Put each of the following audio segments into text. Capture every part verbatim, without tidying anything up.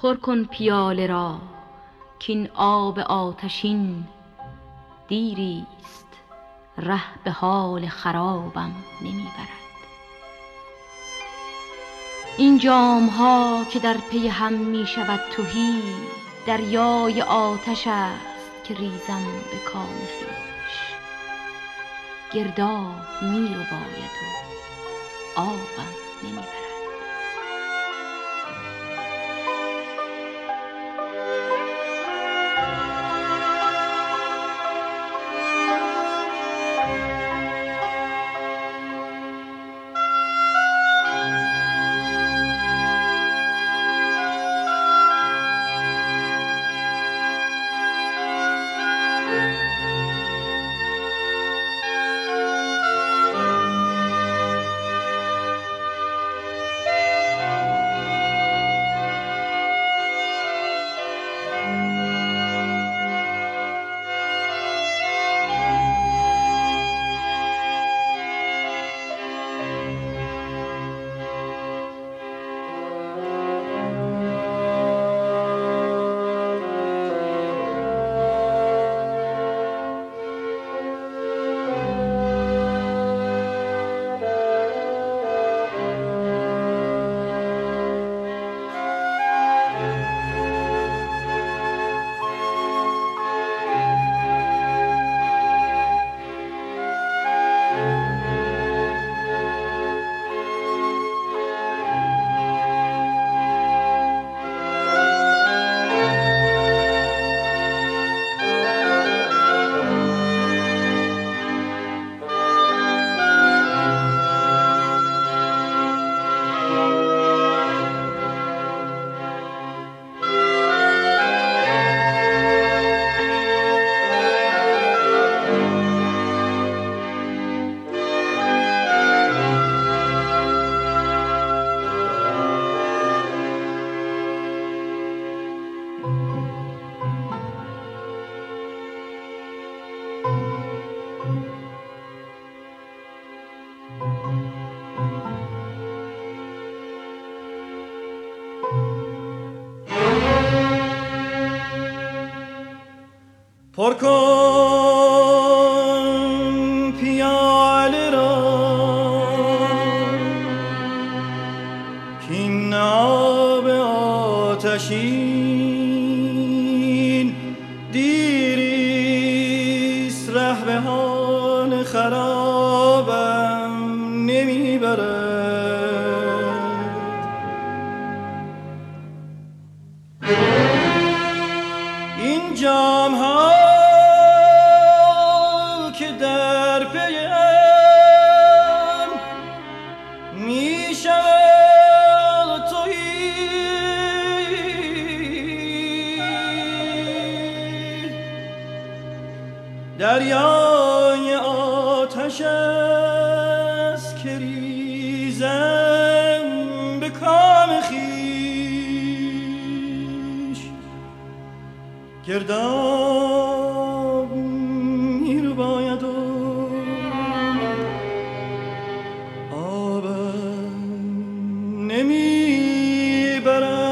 پر کن پیاله را کین آب آتشین دیریست ره به حال خرابم نمیبرد. این جام ها که در پی هم می شود تهی، دریای آتش است که ریزم به کام خویش. گرداب می رو باید و آبم نمیبرد. پر کن پیاله را کین آب آتشین دیریست ره به حال خرابم نمیبرد. این جام ها که در پیم می شود تهی، دریای آتش است که ریزم به کام خویش. گرداب می رو باید و آبم نمیبرد.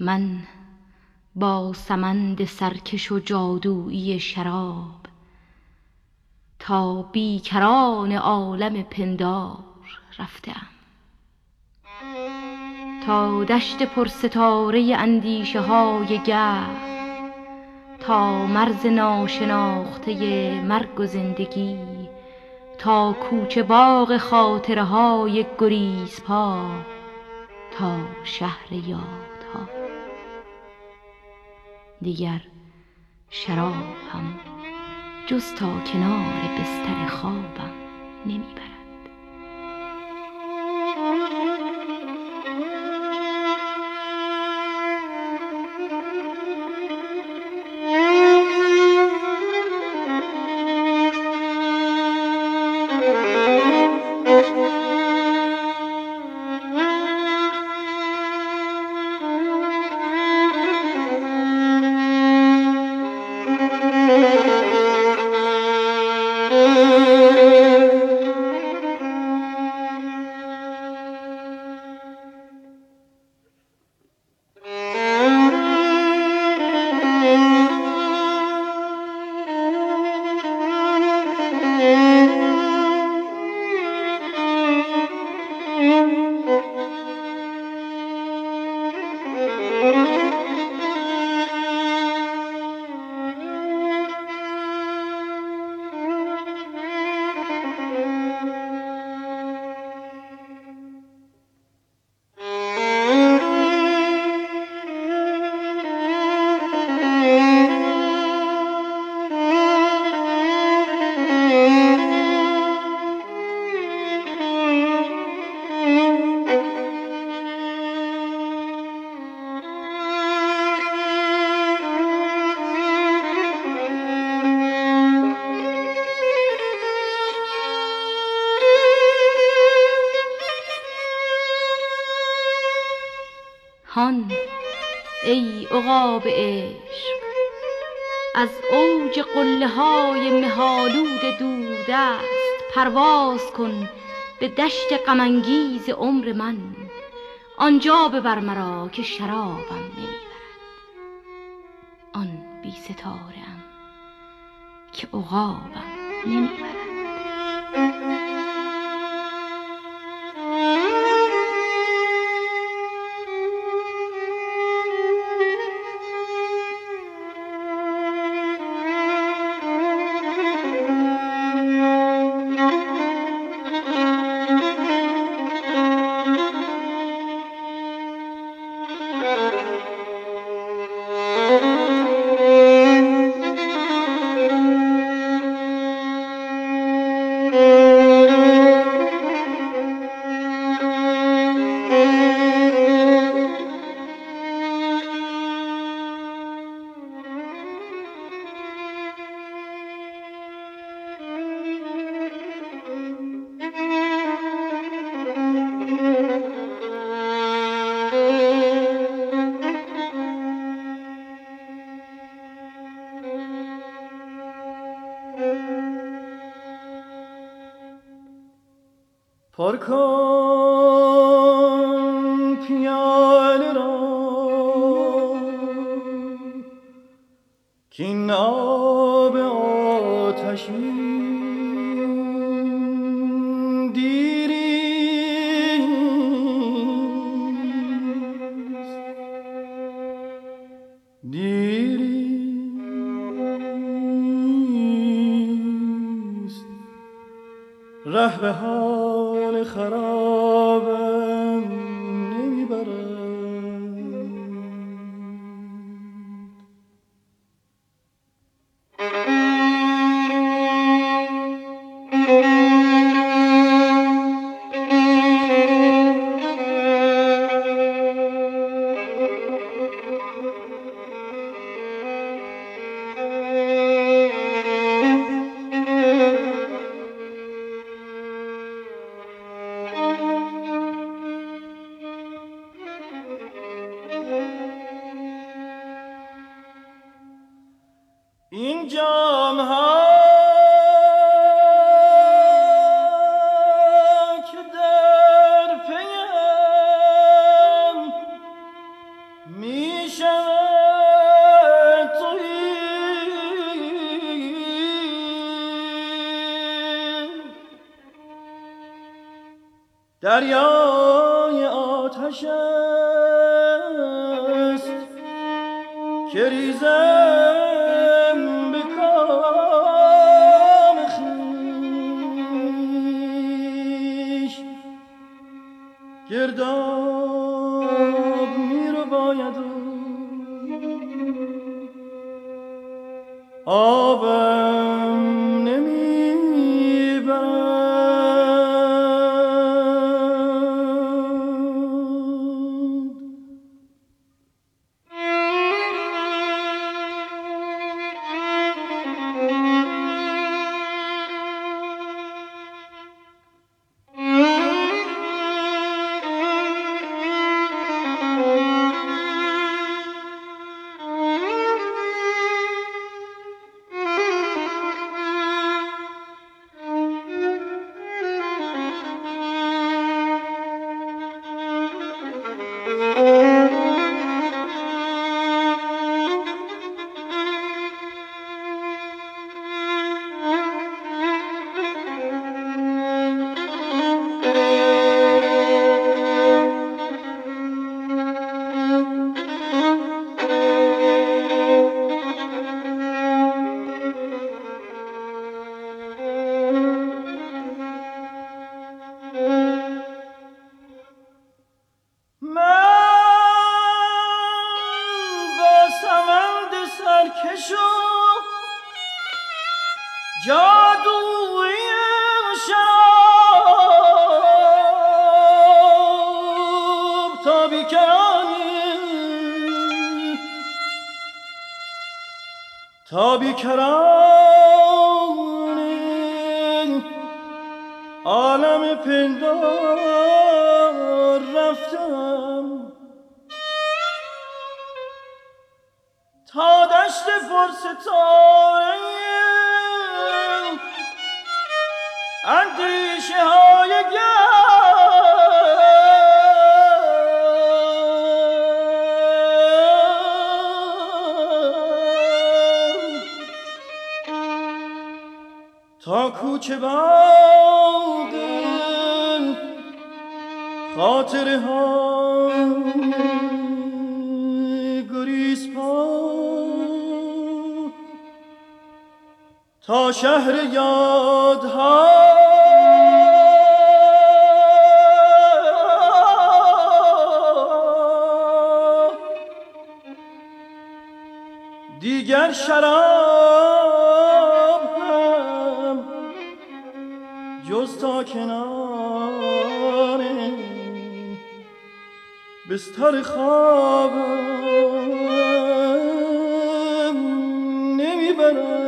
من با سمند سرکش و جادویی شراب تا بیکران عالم پندار رفتم، تا دشت پرستاره اندیشه های گرم، تا مرز ناشناخته مرگ و زندگی، تا کوچه باغ خاطره های گریزپا، تا شهر یادها. دیگر شراب هم جز تا کنار بستر خوابم نمیبرد. هان ای عقاب عشق، از اوج قله های مه‌آلود دوردست پرواز کن به دشت غم‌انگیز عمر من. آنجا ببر مرا که شرابم نمیبرد، آن بی ستاره ام که عقابم نمیبرد. پر کن پیاله را کاین آب آتشین دیریست، دیریست. ره به حال خرابم نمیبرد. این جام ها که در پیم می شود تویی دریای آتش است که ریزم به کام خویش گرداب می رو باید آبم نمی برد. جادوی شراب تا بیکرانی تا بیکرانی عالم پندار رفتم تا دشت فرستاره اندیشه های گرم تا کوچه باغ خاطره های گریزپا تا شهر یادها دیگر شراب هم جز تا کنار بستر خوابم نمیبرم.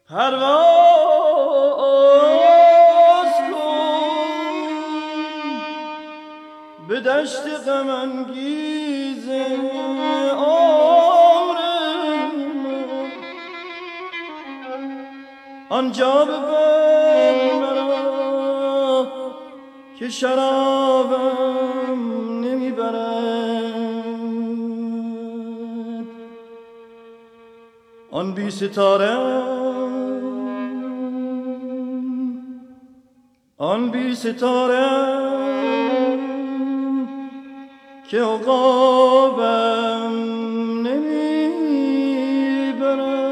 پرواز کن به دشت غم انگیز عمر من، آنجا ببر مرا که شرابم نمیبرد. آن بی ستاره آن بی ستاره که عقابم نمیبرد.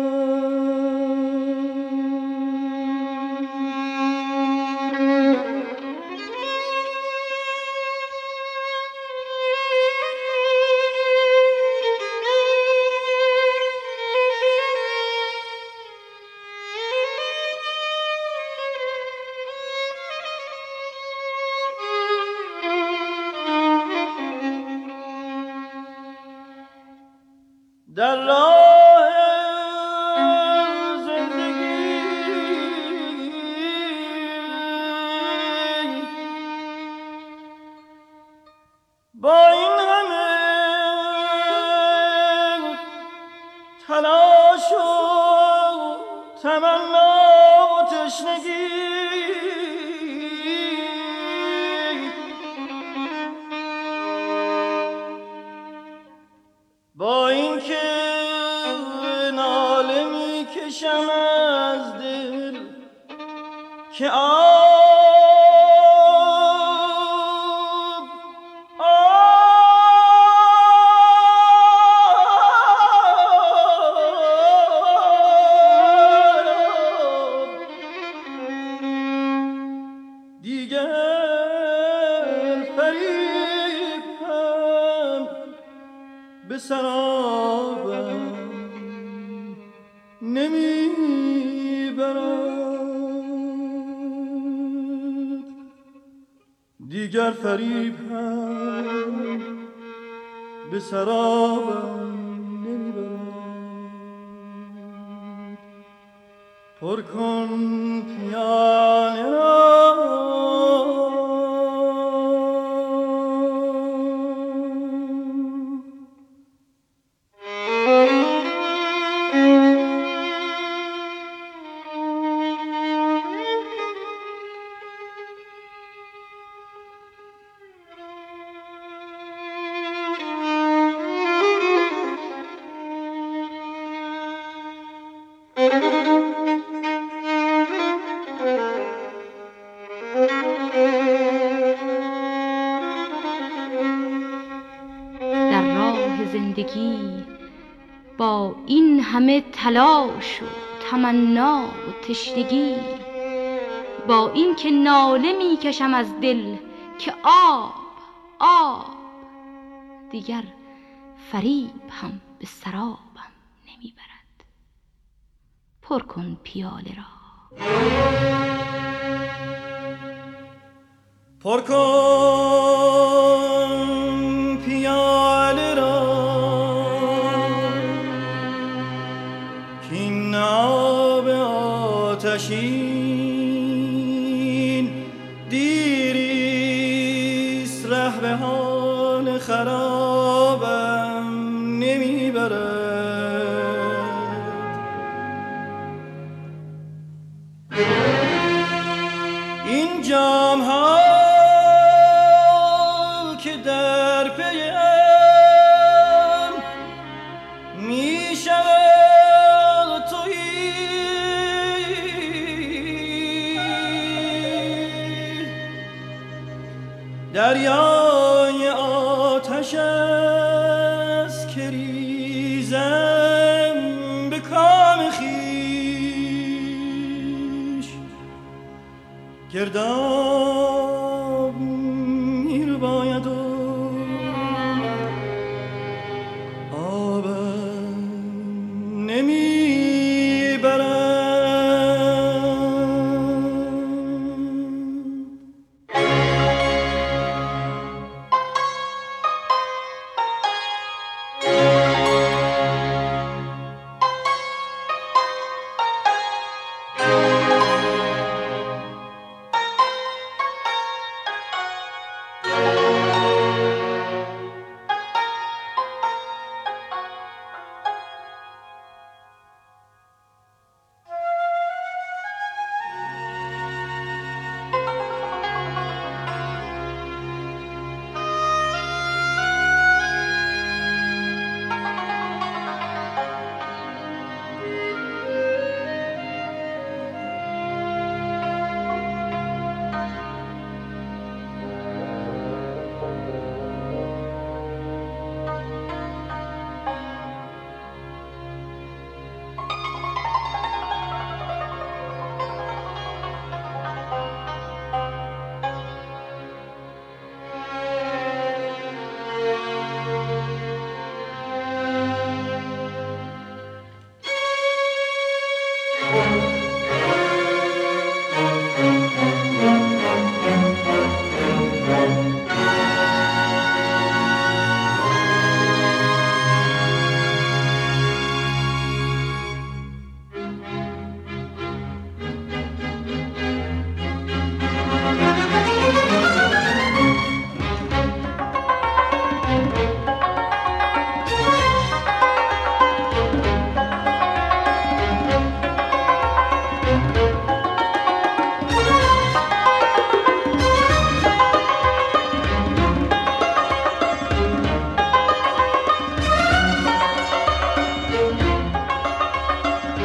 در راه زندگی با این همه تلاش و تمنا و تشنگی، با این که ناله می کشم از دل که آب آب دیگر فریبم به سرابم نمیبرد. دیگر فریب هم به سرابم نمیبرد. پر کن پیاله را زندگی با این همه تلاش و تمنا و تشنگی، با این که ناله می کشم از دل که آب آب دیگر فریب هم به سرابم نمیبرد. پر کن پیاله را پر کن پیاله را کین آب آتشین دیریست ره به حال خرابم نمیبرد. این جام ها که در پیم می شود تویی، دریای آتش است که ریزم به کام خویش، گرداب میر باید و آبم نمیبرد.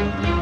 شد